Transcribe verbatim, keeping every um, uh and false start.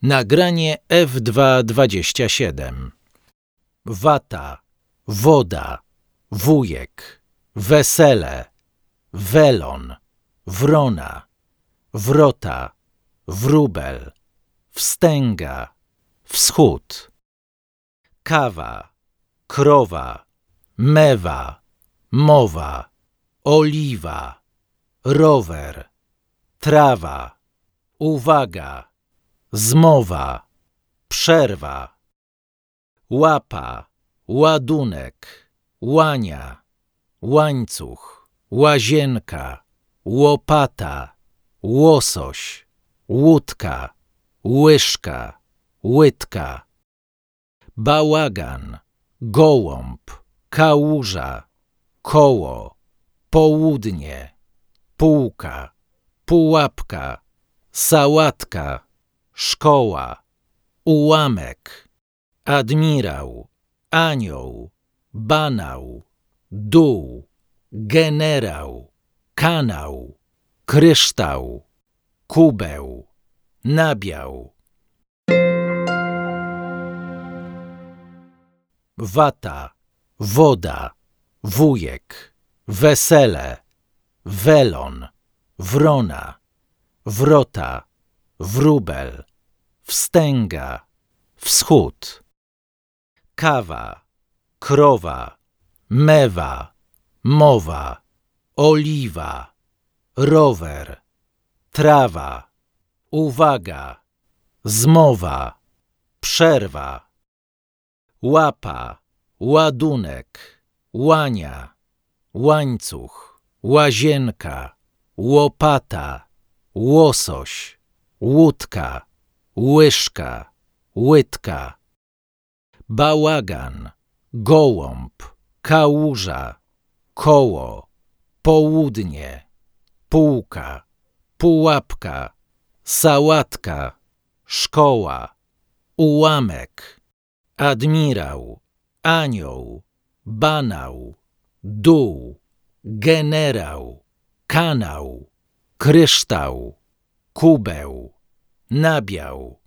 Nagranie F dwa dwadzieścia siedem. Wata, woda, wujek, wesele, welon, wrona, wrota, wróbel, wstęga, wschód. Kawa, krowa, mewa, mowa, oliwa, rower, trawa, uwaga, zmowa, przerwa. Łapa, ładunek, łania, łańcuch, łazienka, łopata, łosoś, łódka, łyżka, łydka. Bałagan, gołąb, kałuża, koło, południe, półka, pułapka, sałatka, szkoła, ułamek, admirał, anioł, banał, dół, generał, kanał, kryształ, kubeł, nabiał. Wata, woda, wujek, wesele, welon, wrona, wrota, wróbel, wstęga, wschód. Kawa, krowa, mewa, mowa, oliwa, rower, trawa, uwaga, zmowa, przerwa. Łapa, ładunek, łania, łańcuch, łazienka, łopata, łosoś, łódka, łyżka, łydka. Bałagan, gołąb, kałuża, koło, południe, półka, pułapka, sałatka, szkoła, ułamek, admirał, anioł, banał, dół, generał, kanał, kryształ, kubeł, nabiał.